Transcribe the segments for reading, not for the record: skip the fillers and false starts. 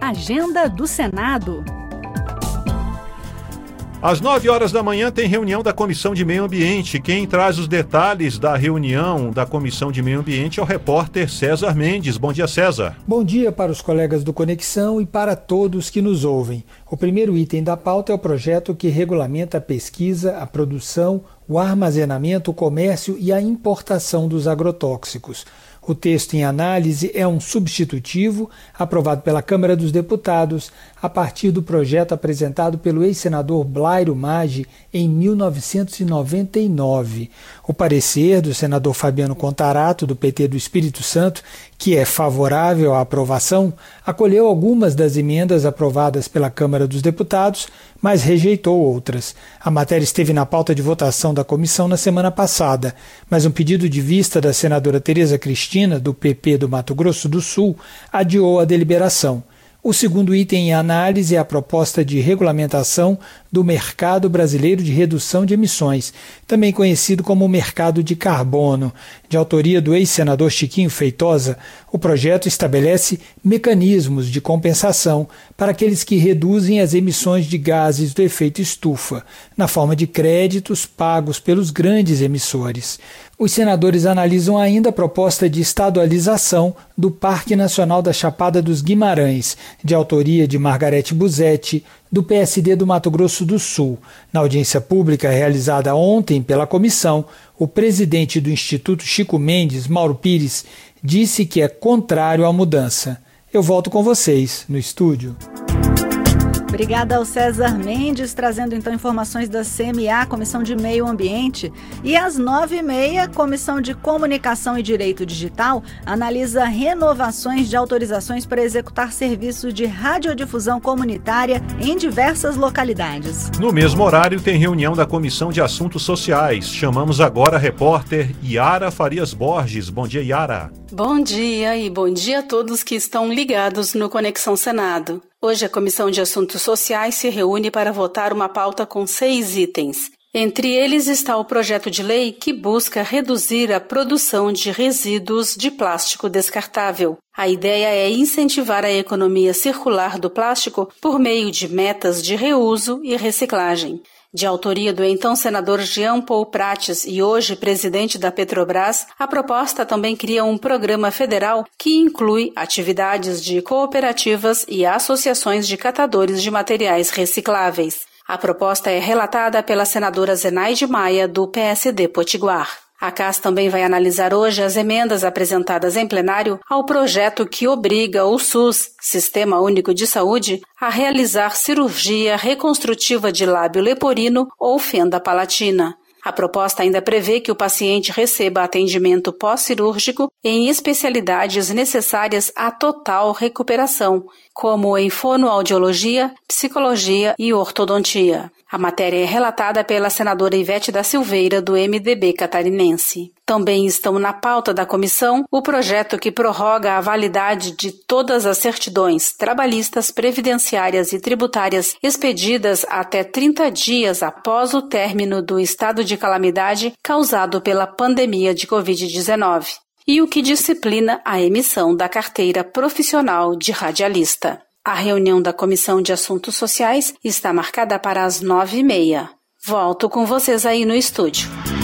Agenda do Senado. Às 9h da manhã tem reunião da Comissão de Meio Ambiente. Quem traz os detalhes da reunião da Comissão de Meio Ambiente é o repórter César Mendes. Bom dia, César. Bom dia para os colegas do Conexão e para todos que nos ouvem. O primeiro item da pauta é o projeto que regulamenta a pesquisa, a produção, o armazenamento, o comércio e a importação dos agrotóxicos. O texto em análise é um substitutivo aprovado pela Câmara dos Deputados a partir do projeto apresentado pelo ex-senador Blairo Maggi em 1999. O parecer do senador Fabiano Contarato, do PT do Espírito Santo, que é favorável à aprovação, acolheu algumas das emendas aprovadas pela Câmara dos Deputados, mas rejeitou outras. A matéria esteve na pauta de votação da comissão na semana passada, mas um pedido de vista da senadora Tereza Cristina, do PP do Mato Grosso do Sul, adiou a deliberação. O segundo item em análise é a proposta de regulamentação do Mercado Brasileiro de Redução de Emissões, também conhecido como Mercado de Carbono. De autoria do ex-senador Chiquinho Feitosa, o projeto estabelece mecanismos de compensação para aqueles que reduzem as emissões de gases do efeito estufa, na forma de créditos pagos pelos grandes emissores. Os senadores analisam ainda a proposta de estadualização do Parque Nacional da Chapada dos Guimarães, de autoria de Margarete Busetti, do PSD do Mato Grosso do Sul. Na audiência pública realizada ontem pela comissão, o presidente do Instituto Chico Mendes, Mauro Pires, disse que é contrário à mudança. Eu volto com vocês no estúdio. Obrigada ao César Mendes, trazendo então informações da CMA, Comissão de Meio Ambiente. E às 9h30, Comissão de Comunicação e Direito Digital analisa renovações de autorizações para executar serviços de radiodifusão comunitária em diversas localidades. No mesmo horário tem reunião da Comissão de Assuntos Sociais. Chamamos agora a repórter Yara Farias Borges. Bom dia, Yara. Bom dia e bom dia a todos que estão ligados no Conexão Senado. Hoje a Comissão de Assuntos Sociais se reúne para votar uma pauta com 6 itens. Entre eles está o projeto de lei que busca reduzir a produção de resíduos de plástico descartável. A ideia é incentivar a economia circular do plástico por meio de metas de reuso e reciclagem. De autoria do então senador Jean Paul Prates e hoje presidente da Petrobras, a proposta também cria um programa federal que inclui atividades de cooperativas e associações de catadores de materiais recicláveis. A proposta é relatada pela senadora Zenaide Maia, do PSD Potiguar. A CAS também vai analisar hoje as emendas apresentadas em plenário ao projeto que obriga o SUS, Sistema Único de Saúde, a realizar cirurgia reconstrutiva de lábio leporino ou fenda palatina. A proposta ainda prevê que o paciente receba atendimento pós-cirúrgico em especialidades necessárias à total recuperação, como em fonoaudiologia, psicologia e ortodontia. A matéria é relatada pela senadora Ivete da Silveira, do MDB catarinense. Também estão na pauta da comissão o projeto que prorroga a validade de todas as certidões trabalhistas, previdenciárias e tributárias expedidas até 30 dias após o término do estado de calamidade causado pela pandemia de Covid-19, e o que disciplina a emissão da carteira profissional de radialista. A reunião da Comissão de Assuntos Sociais está marcada para as 9h30. Volto com vocês aí no estúdio.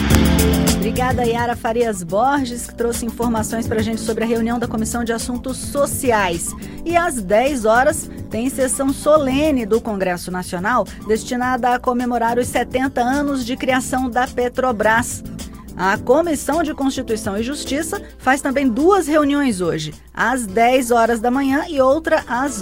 Obrigada, Yara Farias Borges, que trouxe informações para a gente sobre a reunião da Comissão de Assuntos Sociais. E às 10h tem sessão solene do Congresso Nacional destinada a comemorar os 70 anos de criação da Petrobras. A Comissão de Constituição e Justiça faz também 2 reuniões hoje, às 10h da manhã e outra às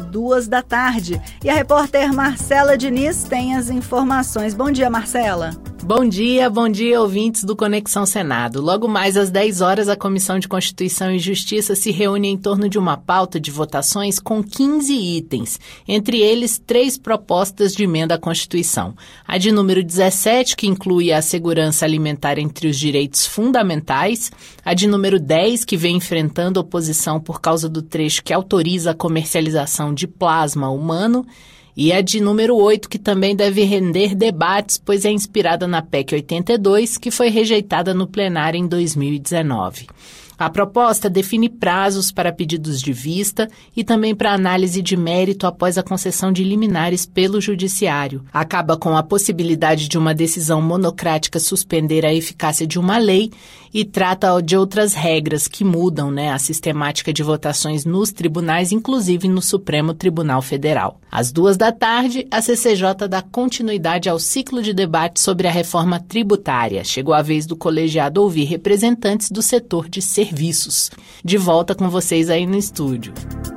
14h. E a repórter Marcela Diniz tem as informações. Bom dia, Marcela. Bom dia, ouvintes do Conexão Senado. Logo mais às 10h, a Comissão de Constituição e Justiça se reúne em torno de uma pauta de votações com 15 itens, entre eles 3 propostas de emenda à Constituição. A de número 17, que inclui a segurança alimentar entre os direitos fundamentais, a de número 10, que vem enfrentando oposição por causa do trecho que autoriza a comercialização de plasma humano, e a de número 8, que também deve render debates, pois é inspirada na PEC 82, que foi rejeitada no plenário em 2019. A proposta define prazos para pedidos de vista e também para análise de mérito após a concessão de liminares pelo Judiciário. Acaba com a possibilidade de uma decisão monocrática suspender a eficácia de uma lei e trata de outras regras que mudam, a sistemática de votações nos tribunais, inclusive no Supremo Tribunal Federal. Às 14h, a CCJ dá continuidade ao ciclo de debate sobre a reforma tributária. Chegou a vez do colegiado ouvir representantes do setor de serviços. De volta com vocês aí no estúdio.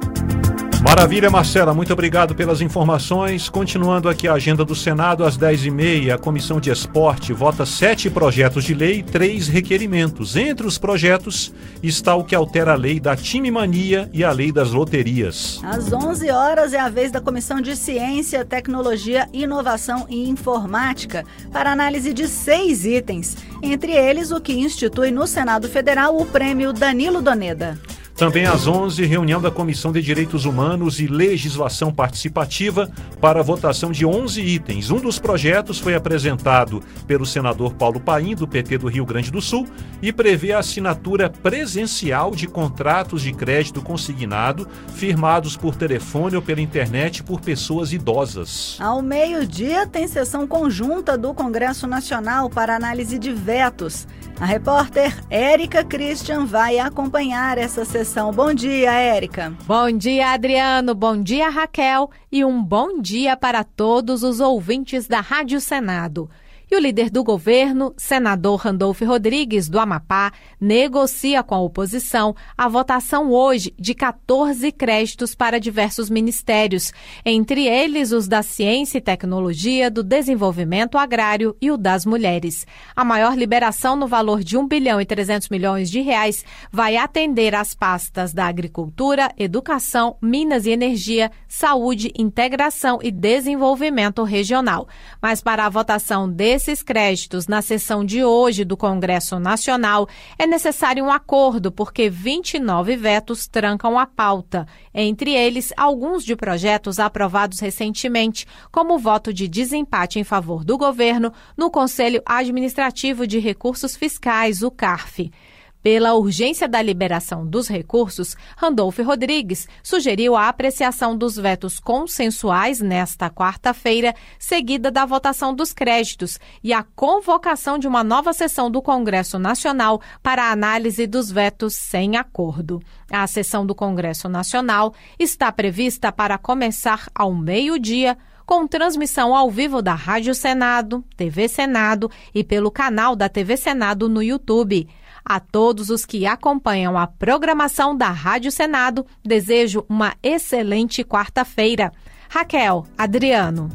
Maravilha, Marcela, muito obrigado pelas informações. Continuando aqui a agenda do Senado, às 10h30, a Comissão de Esporte vota 7 projetos de lei e 3 requerimentos. Entre os projetos está o que altera a lei da Time Mania e a lei das loterias. Às 11h é a vez da Comissão de Ciência, Tecnologia, Inovação e Informática para análise de 6 itens. Entre eles, o que institui no Senado Federal o Prêmio Danilo Doneda. Também às 11h, reunião da Comissão de Direitos Humanos e Legislação Participativa para a votação de 11 itens. Um dos projetos foi apresentado pelo senador Paulo Paim, do PT do Rio Grande do Sul, e prevê a assinatura presencial de contratos de crédito consignado firmados por telefone ou pela internet por pessoas idosas. Ao meio-dia, tem sessão conjunta do Congresso Nacional para análise de vetos. A repórter Érica Christian vai acompanhar essa sessão. Bom dia, Érica. Bom dia, Adriano. Bom dia, Raquel. E um bom dia para todos os ouvintes da Rádio Senado. E o líder do governo, senador Randolfo Rodrigues, do Amapá, negocia com a oposição a votação hoje de 14 créditos para diversos ministérios, entre eles os da Ciência e Tecnologia, do Desenvolvimento Agrário e o das Mulheres. A maior liberação no valor de R$1 bilhão e 300 milhões vai atender às pastas da Agricultura, Educação, Minas e Energia, Saúde, Integração e Desenvolvimento Regional. Mas para a votação desses créditos na sessão de hoje do Congresso Nacional, é necessário um acordo, porque 29 vetos trancam a pauta. Entre eles, alguns de projetos aprovados recentemente, como o voto de desempate em favor do governo no Conselho Administrativo de Recursos Fiscais, o CARF. Pela urgência da liberação dos recursos, Randolfo Rodrigues sugeriu a apreciação dos vetos consensuais nesta quarta-feira, seguida da votação dos créditos e a convocação de uma nova sessão do Congresso Nacional para a análise dos vetos sem acordo. A sessão do Congresso Nacional está prevista para começar ao meio-dia, com transmissão ao vivo da Rádio Senado, TV Senado e pelo canal da TV Senado no YouTube. A todos os que acompanham a programação da Rádio Senado, desejo uma excelente quarta-feira. Raquel, Adriano.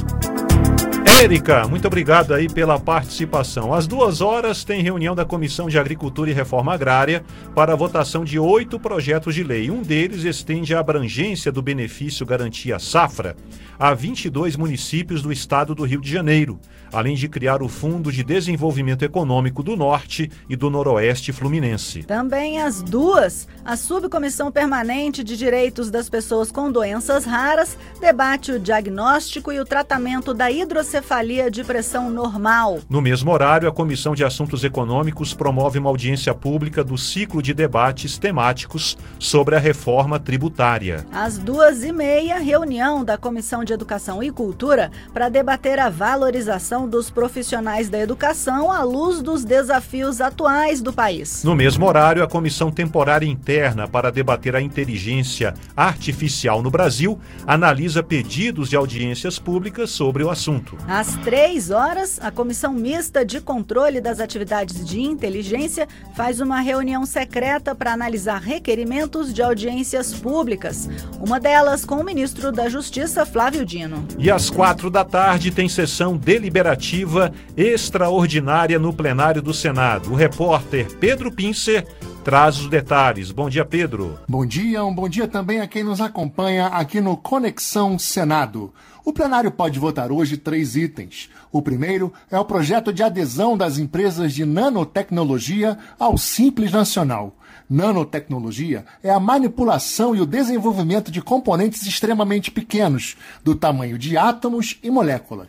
Érica, muito obrigado aí pela participação. Às 14h tem reunião da Comissão de Agricultura e Reforma Agrária para a votação de 8 projetos de lei. Um deles estende a abrangência do benefício Garantia Safra a 22 municípios do estado do Rio de Janeiro, além de criar o Fundo de Desenvolvimento Econômico do Norte e do Noroeste Fluminense. Também às 2h, a Subcomissão Permanente de Direitos das Pessoas com Doenças Raras debate o diagnóstico e o tratamento da hidrocefalia de pressão normal. No mesmo horário, a Comissão de Assuntos Econômicos promove uma audiência pública do ciclo de debates temáticos sobre a reforma tributária. Às 2h30, reunião da Comissão de Educação e Cultura para debater a valorização dos profissionais da educação à luz dos desafios atuais do país. No mesmo horário, a Comissão Temporária Interna para debater a inteligência artificial no Brasil analisa pedidos de audiências públicas sobre o assunto. Às 3h, a Comissão Mista de Controle das Atividades de Inteligência faz uma reunião secreta para analisar requerimentos de audiências públicas. Uma delas com o ministro da Justiça, Flávio Dino. E às 16h tem sessão deliberativa extraordinária no plenário do Senado. O repórter Pedro Pincer traz os detalhes. Bom dia, Pedro. Bom dia, um bom dia também a quem nos acompanha aqui no Conexão Senado. O plenário pode votar hoje 3 itens. O primeiro é o projeto de adesão das empresas de nanotecnologia ao Simples Nacional. Nanotecnologia é a manipulação e o desenvolvimento de componentes extremamente pequenos, do tamanho de átomos e moléculas.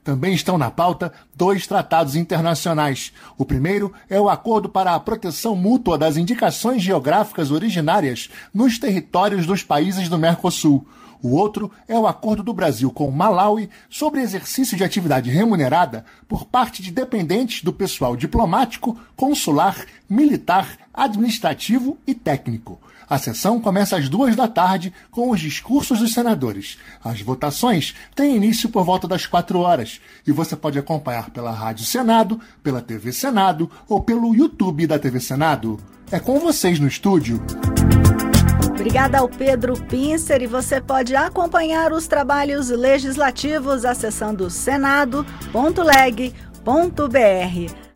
Também estão na pauta 2 tratados internacionais. O primeiro é o Acordo para a Proteção Mútua das Indicações Geográficas Originárias nos territórios dos países do Mercosul. O outro é o acordo do Brasil com Malawi sobre exercício de atividade remunerada por parte de dependentes do pessoal diplomático, consular, militar, administrativo e técnico. A sessão começa às 14h com os discursos dos senadores. As votações têm início por volta das 16h e você pode acompanhar pela Rádio Senado, pela TV Senado ou pelo YouTube da TV Senado. É com vocês no estúdio. Obrigada ao Pedro Pincer, e você pode acompanhar os trabalhos legislativos acessando senado.leg.br.